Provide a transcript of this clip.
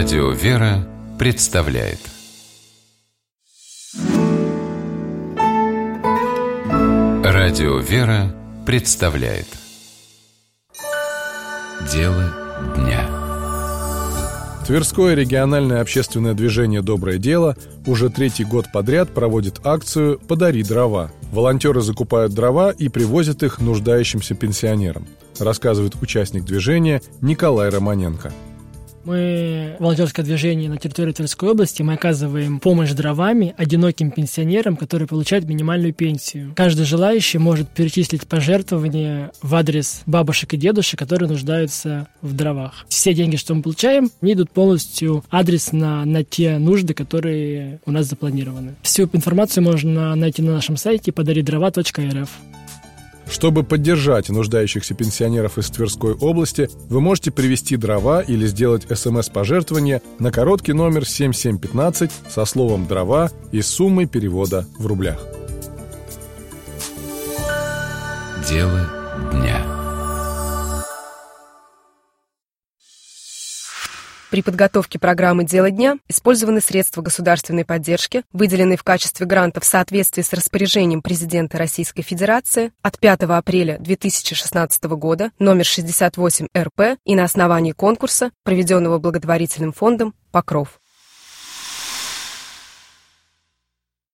Радио «Вера» представляет Радио «Вера» представляет Дело дня. Тверское региональное общественное движение «Доброе дело» уже третий год подряд проводит акцию «Подари дрова». Волонтеры закупают дрова и привозят их нуждающимся пенсионерам, рассказывает участник движения Николай Романенко. Мы, волонтерское движение на территории Тверской области, мы оказываем помощь дровами одиноким пенсионерам, которые получают минимальную пенсию. Каждый желающий может перечислить пожертвования в адрес бабушек и дедушек, которые нуждаются в дровах. Все деньги, что мы получаем, они идут полностью адресно на те нужды, которые у нас запланированы. Всю информацию можно найти на нашем сайте pодаридрова.рф. Чтобы поддержать нуждающихся пенсионеров из Тверской области, вы можете привезти дрова или сделать СМС-пожертвование на короткий номер 7715 со словом «дрова» и суммой перевода в рублях. Дело дня. При подготовке программы «Дело дня» использованы средства государственной поддержки, выделенные в качестве гранта в соответствии с распоряжением президента Российской Федерации от 5 апреля 2016 года номер 68 РП и на основании конкурса, проведенного благотворительным фондом «Покров».